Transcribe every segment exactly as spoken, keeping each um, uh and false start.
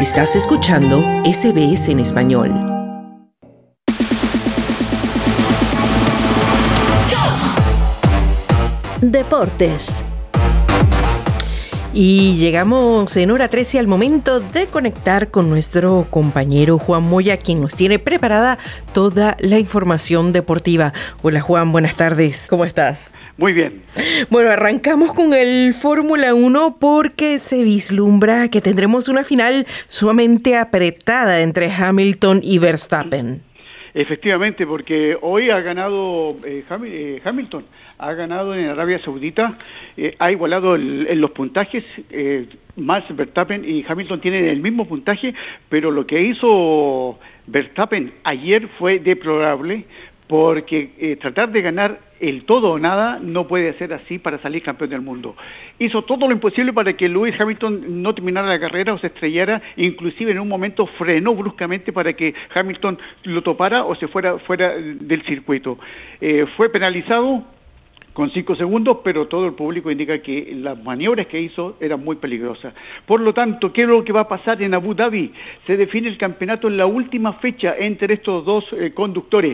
Estás escuchando S B S en español. Deportes. Y llegamos en hora trece al momento de conectar con nuestro compañero Juan Moya, quien nos tiene preparada toda la información deportiva. Hola Juan, buenas tardes. ¿Cómo estás? Muy bien. Bueno, arrancamos con el Fórmula uno porque se vislumbra que tendremos una final sumamente apretada entre Hamilton y Verstappen. Efectivamente, porque hoy ha ganado eh, Ham, eh, Hamilton, ha ganado en Arabia Saudita, eh, ha igualado el, en los puntajes, eh, más Verstappen y Hamilton tienen el mismo puntaje, pero lo que hizo Verstappen ayer fue deplorable, porque eh, tratar de ganar el todo o nada no puede ser así para salir campeón del mundo. Hizo todo lo imposible para que Lewis Hamilton no terminara la carrera o se estrellara, inclusive en un momento frenó bruscamente para que Hamilton lo topara o se fuera fuera del circuito. Eh, fue penalizado con cinco segundos, pero todo el público indica que las maniobras que hizo eran muy peligrosas. Por lo tanto, ¿qué es lo que va a pasar en Abu Dhabi? Se define el campeonato en la última fecha entre estos dos eh, conductores.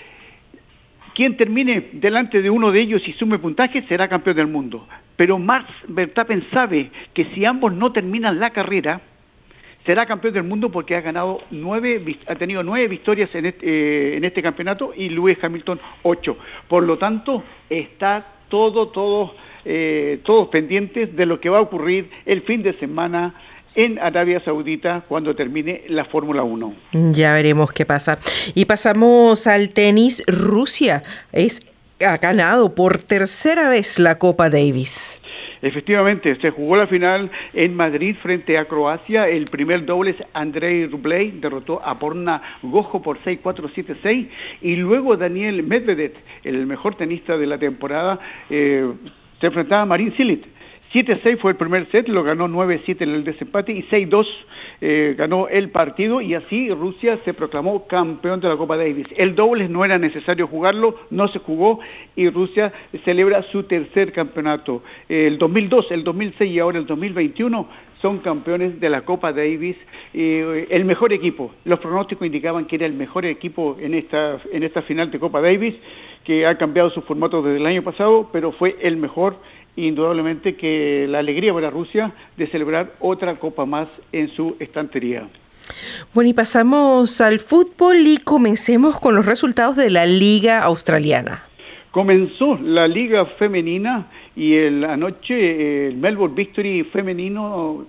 Quien termine delante de uno de ellos y sume puntaje será campeón del mundo. Pero Max Verstappen sabe que si ambos no terminan la carrera, será campeón del mundo porque ha ganado nueve, ha tenido nueve victorias en este, eh, en este campeonato y Lewis Hamilton ocho. Por lo tanto, está todo, todo, eh, todos pendientes de lo que va a ocurrir el fin de semana en Arabia Saudita cuando termine la Fórmula uno. Ya veremos qué pasa. Y pasamos al tenis. Rusia es, ha ganado por tercera vez la Copa Davis. Efectivamente, se jugó la final en Madrid frente a Croacia. El primer dobles, Andrei Rublev derrotó a Borna Gojo por seis cuatro siete seis. Y luego Daniel Medvedev, el mejor tenista de la temporada, eh, se enfrentaba a Marin Cilic. siete seis fue el primer set, lo ganó nueve siete en el desempate y seis dos eh, ganó el partido y así Rusia se proclamó campeón de la Copa Davis. El dobles no era necesario jugarlo, no se jugó y Rusia celebra su tercer campeonato. El dos mil dos, el dos mil seis y ahora el dos mil veintiuno son campeones de la Copa Davis, eh, el mejor equipo. Los pronósticos indicaban que era el mejor equipo en esta, en esta final de Copa Davis, que ha cambiado su formato desde el año pasado, pero fue el mejor. Indudablemente que la alegría para Rusia de celebrar otra copa más en su estantería. Bueno, y pasamos al fútbol y comencemos con los resultados de la Liga Australiana. Comenzó la Liga Femenina y el, anoche el Melbourne Victory femenino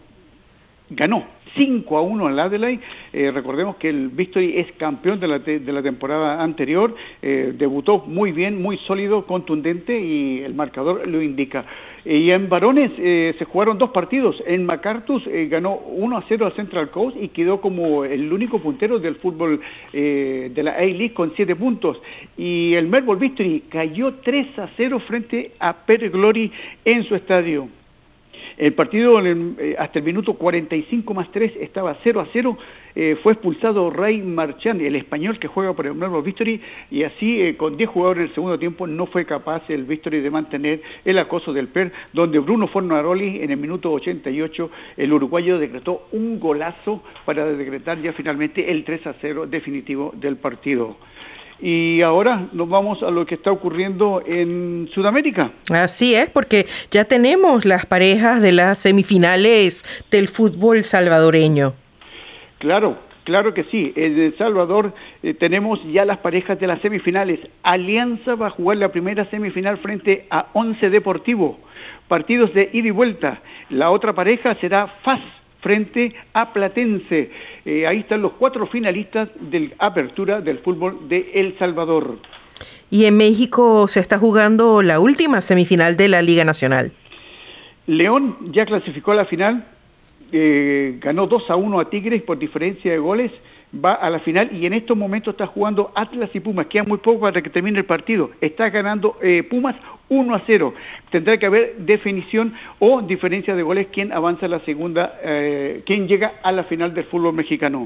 ganó cinco a uno al Adelaide. Eh, recordemos que el Victory es campeón de la, te, de la temporada anterior, eh, debutó muy bien, muy sólido, contundente y el marcador lo indica. Eh, y en varones eh, se jugaron dos partidos. En MacArthur eh, ganó uno a cero a Central Coast y quedó como el único puntero del fútbol eh, de la A-League con siete puntos. Y el Melbourne Victory cayó tres a cero frente a Perth Glory en su estadio. El partido hasta el minuto cuarenta y cinco más tres estaba cero a cero, eh, fue expulsado Ray Marchand, el español que juega por el Melbourne Victory, y así eh, con diez jugadores en el segundo tiempo no fue capaz el Victory de mantener el acoso del Perth, donde Bruno Fornaroli en el minuto ochenta y ocho, el uruguayo decretó un golazo para decretar ya finalmente el tres a cero definitivo del partido. Y ahora nos vamos a lo que está ocurriendo en Sudamérica. Así es, porque ya tenemos las parejas de las semifinales del fútbol salvadoreño. Claro, claro que sí. En El Salvador eh, tenemos ya las parejas de las semifinales. Alianza va a jugar la primera semifinal frente a Once Deportivo. Partidos de ida y vuelta. La otra pareja será F A S frente a Platense. Eh, ahí están los cuatro finalistas de la apertura del fútbol de El Salvador. Y en México se está jugando la última semifinal de la Liga Nacional. León ya clasificó a la final, eh, ganó dos a uno a Tigres por diferencia de goles, va a la final y en estos momentos está jugando Atlas y Pumas, queda muy poco para que termine el partido, está ganando eh, Pumas uno a cero, tendrá que haber definición o diferencia de goles quién avanza a la segunda, eh, quién llega a la final del fútbol mexicano.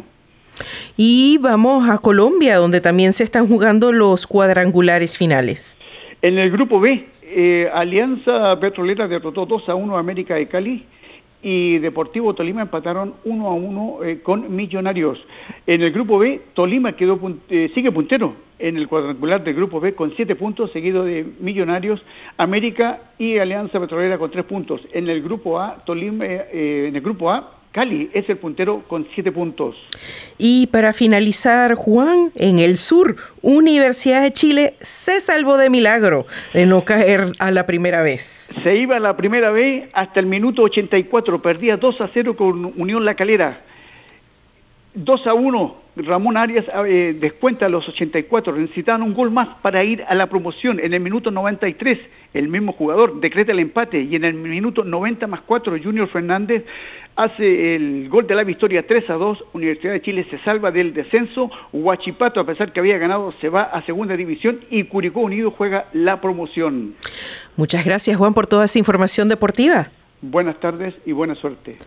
Y vamos a Colombia, donde también se están jugando los cuadrangulares finales. En el grupo B, eh, Alianza Petrolera derrotó dos a uno a América de Cali y Deportivo Tolima empataron uno a uno eh, con Millonarios. En el grupo B, Tolima quedó eh, sigue puntero en el cuadrangular del grupo B con siete puntos, seguido de Millonarios, América y Alianza Petrolera con tres puntos. En el grupo A, Tolima, eh, en el grupo A, Cali es el puntero con siete puntos. Y para finalizar, Juan, en el sur, Universidad de Chile se salvó de milagro de no caer a la primera vez. Se iba a la primera vez hasta el minuto ochenta y cuatro, perdía dos a cero con Unión La Calera. dos a uno, Ramón Arias eh, descuenta a los ochenta y cuatro, necesitaban un gol más para ir a la promoción. En el minuto noventa y tres, el mismo jugador decreta el empate y en el minuto noventa más cuatro, Junior Fernández hace el gol de la victoria tres a dos, Universidad de Chile se salva del descenso, Huachipato, a pesar que había ganado, se va a segunda división y Curicó Unido juega la promoción. Muchas gracias, Juan, por toda esa información deportiva. Buenas tardes y buena suerte.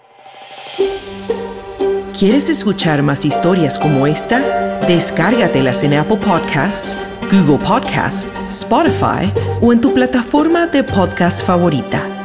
¿Quieres escuchar más historias como esta? Descárgatelas en Apple Podcasts, Google Podcasts, Spotify o en tu plataforma de podcast favorita.